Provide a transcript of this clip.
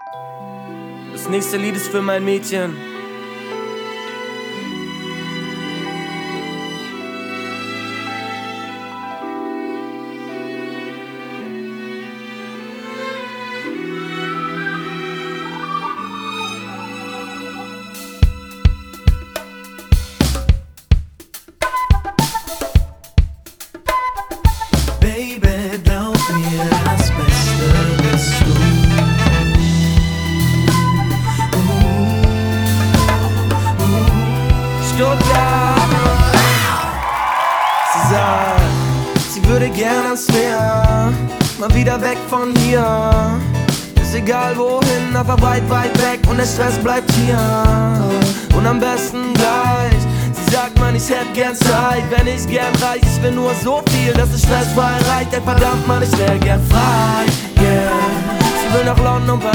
Das nächste Lied ist für mein Mädchen. Baby, glaub mir, das Beste bist du. Stuttgart. Sie sagt, sie würde gern ans Meer, mal wieder weg von hier. Ist egal wohin, aber weit, weit weg und der Stress bleibt hier. Und am besten gleich. Sie sagt, man, ich hätt gern Zeit, wenn ich gern reich. Ich will nur so viel, dass es stressfrei reicht. Denn verdammt, man, ich wär gern frei, yeah. Sie will nach London,